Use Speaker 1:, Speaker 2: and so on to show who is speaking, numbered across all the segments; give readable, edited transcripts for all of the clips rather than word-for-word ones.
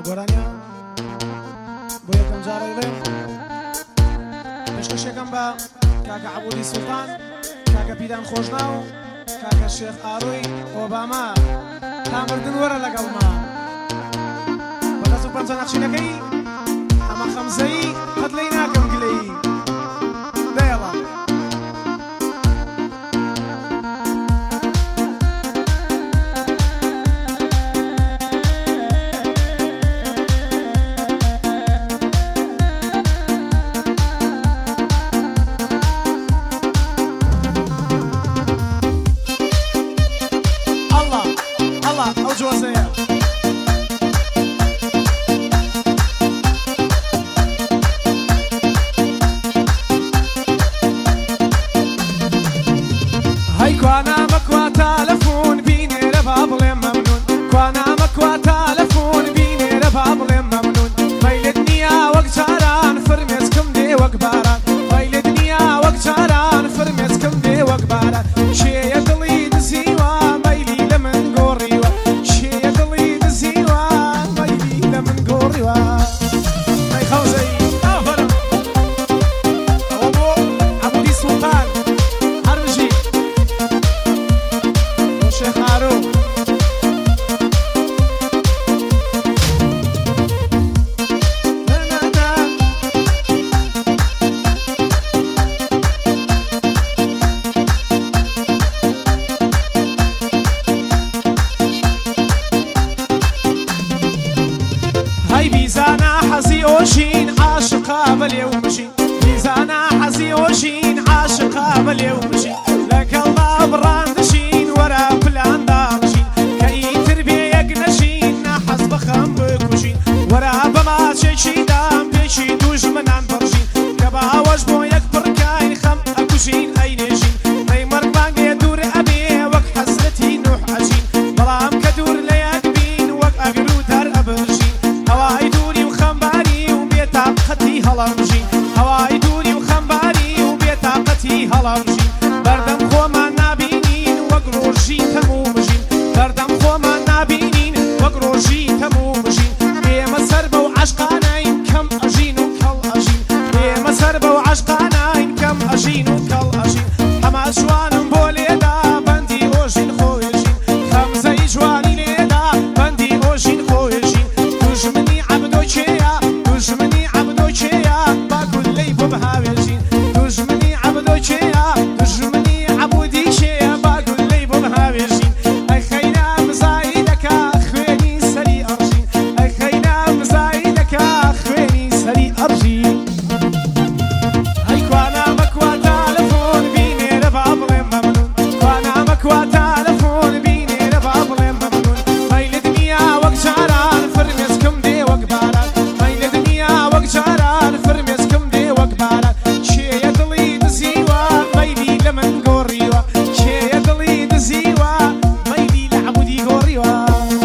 Speaker 1: گۆرانیا بۆ یەکەم جارە دەڵێم پێشکەشێکم بە کاکە عەبوودی سوڵتان، کاکە پیران خۆشناو، کاکە شێخ ئاڕۆی ئۆباما تا مردن وەرە لەگەڵما بە 150 نەخشینەکەی ئەمە خەمزەیی قەت لەی ناکەم گلەیی دەیەڵە ئەو جوازەیە هەی کوانامەکوا تەلەفۆن بینێرە با بڵێم مەمنون، کوانامەکوا تەلەفۆن بینێرە با بڵێم مەمنون، مەیلت نییە وەک جاران فرمێسکم دێ وەک باران، مەیلت نییە وەک جاران فرمێسکم دێ وەک باران، شێیە دڵی دزیوە مەیلی لە من گۆڕیوە، شێیە دڵی دزیوە مەیلی لە من گۆڕیوە مەی خەوزەی ئەوەرە ئەوە بۆ عەبوودی سوڵتان هەربژی بۆ شێخ ئارۆ هەی بیزانە حەزی ئۆژین عاشقا بەلێو مژین، بیزانە حەزی ئۆژین عاشقا بەلێو مژین، لەگەڵا بڕان دژین وەرە پلاندا بژین، کە ئیتر بێ یەک نەژین نەحەز بەخەم بکوژین، وەرە بە ماچێکی دام پێکی دوژمنان بڕژین، کە باوەش بۆ یەک پڕکاین خەم ئەکوژین ئەینێژین، مەی مەرگمان لێ دوور ئەبێ وەک حەزرەتی نوح ئەژین، بەڵام کە دوور لە یەک بین وەک ئەگر و دەر ئەبژین، هەوای دووری و خەمباری و بێتاقەتی هەڵەمژین، هەوای دووری و خەمباری و بێتاقەتی هەڵەمژین، بەردەم خۆمان نابینین وەک ڕۆژی تەموو مژین، بەردەم خۆمان نابینین وەک ڕۆژی تەموو مژین، ئێمە سەر بەو عەشقانەین کەم ئەژین و کەڵ ئەژین، ئێمە سەر بەو عەشقانەین کەم ئەژین و کەڵ ئەژین، هەما جوانم بۆ لێدا بەندی ئۆژین خۆێژین، خەمزەی جوانی لێدا بەندی ئۆژین خۆێژین، دوژمنی عەبدۆ کێیە دوژمنی عەبدۆ کێیە با گولەی بۆ بەهاوێژین، دوژمنی عەبدۆ کێیە دوژمنی عەبوودی کێیە با گولەی بۆ بەهاوێژین، ئەی خەینا مزایدەکە خوێنی سەری ئەڕژین، ئەی خەینا مزایدەکە خوێنی سەری ئەڕژین، هەی کوانامەکوا تەلەفۆن بینێرە با بڵێم مەمنون، کوانامەکوا تەلەفۆن بینێرە با بڵێم مەمنون، مەیلت نییە وەک جاران فرمێسکم دێ وەک باران، مەیلت نییە وەک جاران فرمێسکم دێ وەک باران، کێیە دڵی دزیوە مەیلی لە من گۆڕیوە، کێیە دڵی دزیوە مەیلی لە عەبوودی گۆڕیوە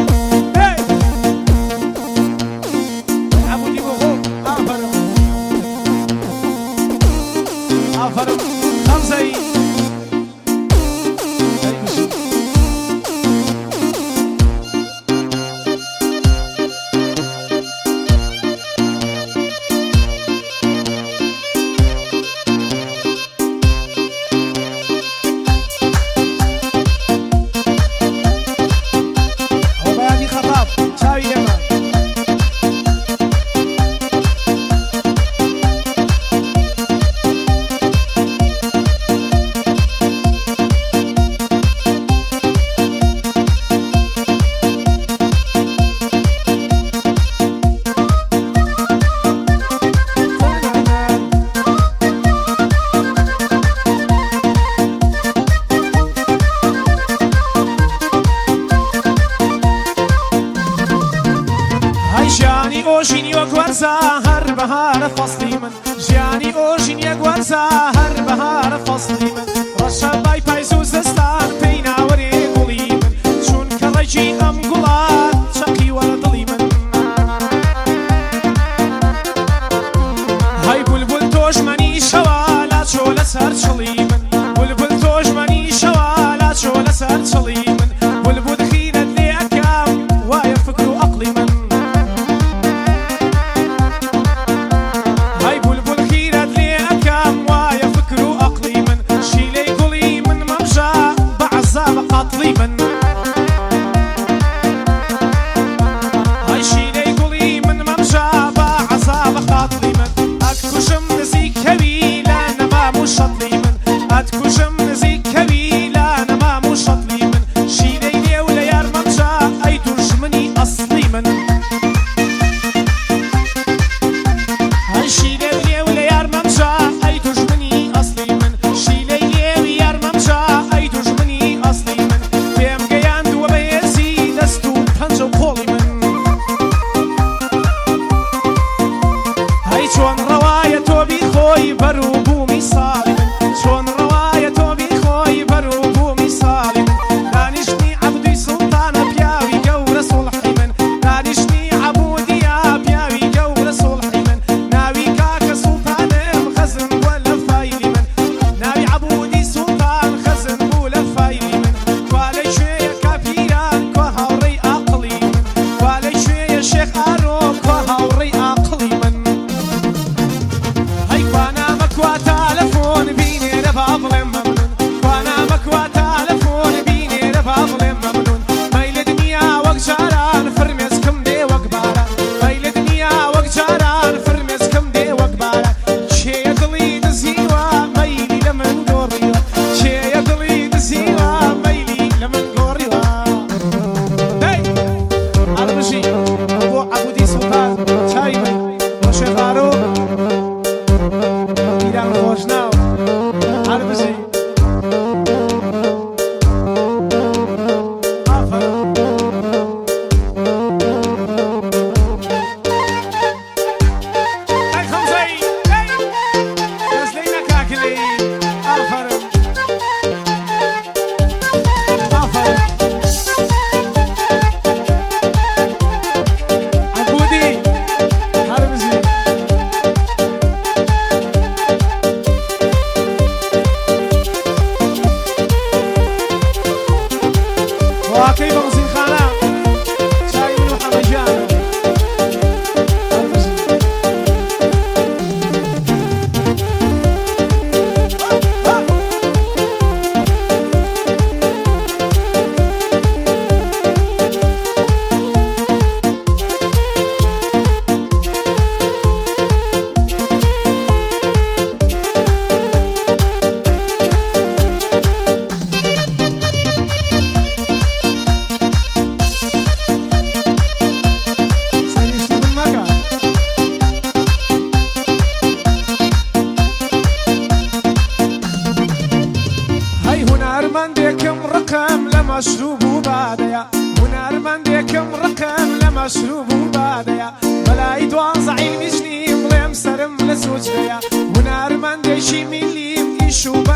Speaker 1: عەبوودی بۆ خۆ ئافەرم ئافەرم خەمزەی بەیانی خەتاب چاوی ئێمە ژیانی ئۆژین وەک وەرزە هەر بەهارە فەسڵی من، ژیانی ئۆژین یەک وەرزە هەر بەهارە فەسڵی من، ڕەشە بای پایز و زستان پێی ناوەرێ گوڵی من، چونکە ڕێکی ئەم گوڵان چەقی وەرە دڵی من، هەی بولبول تۆژمەنی شەوە لا چۆ لەسەر چڵی من، بولبول تۆژمەنی شەوە لا چۆ لەسەر چڵی من، بولبول خینەت لێ ئەکەم وایە فکر و عەقڵی من، قاتڵی من هەی شیرەی گوڵی من مەمژە بە عەزابە قاتڵی من ئەتکوژم نزیکەوی لە نەمام و شەتڵی من ئەتکوژم نزیکەوی لە نەمام و شەتڵی من شیرەی لێو لە یار مەمژە ئەی دوژمنی ئەسڵی من هەی شیرەی لێو لە یار مەمژە ئەی دوژمنی ئەسڵی من شیرەی لێو یار مەمژە ئەی دوژمنی ئەسڵی من پێم گەیاندووە بە هێزی دەست و پەنجە و قۆڵی من هەی چۆن ڕەوایە تۆ بیخۆی بەر و بوومی ساڵی من چۆن ڕەوایە تۆ بیخۆی بەر و بوومی ساڵی من دانیشتنی عەبدوی سوڵتانە پیاوی گەورە سوڵحی من دانیشتنی عەبودیە پیاوی گەورە سوڵحی من ناوی کاکە سوڵتانم خەزم بووە لە فایلی من ناوی عەبودی سوڵتان خەزم بوو لە فایلی من کوا لەکوێیە کاپیران کوا هاوڕێی ئاقڵی من کوا لەکوێیە شێخ ئارۆ کوا هاوڕێی ئاقڵی من هەی کوا نامە کوا تەلەفۆن بینێرە با بڵێم مەمنون کوا نامە کوا تەلەفۆن بینێرە با بڵێم مەمنون مەی لە دنیا وەک جاران فرمێسکم دێ وەک باران مەی لە دنیا وەک جاران فرمێسکم دێ وەک باران کێیە دڵی دزیوە مەیلی لە من گۆڕیوە کێیە دڵی دزیوە مەیلی لە من گۆڕیوە دەی هەڵبژی بۆ عەبودی سوڵتان چاوی من بۆ شێخ ئارۆ پیران خۆشناو هەڵبژی ئافەرین ئەی خەمزەی ئەی دەست لێی نەکاکلێ ئافەرین ئافەرین عەبودی هەڵبژی واقعی بەمزین خانە چاوی من و حەمەجانە هەڵبژی سەریشتی من مەکە هەی هونەرمەندێکم ڕقم لە مەشروب و بادەیە هونەرمەندێکم ڕقم لە مەشروب و بادەیە بەلای دوانزە عیلمیش نیم بڵێم سەرم لە سوچەیە هونەرمەندێکی میلیم ئیش و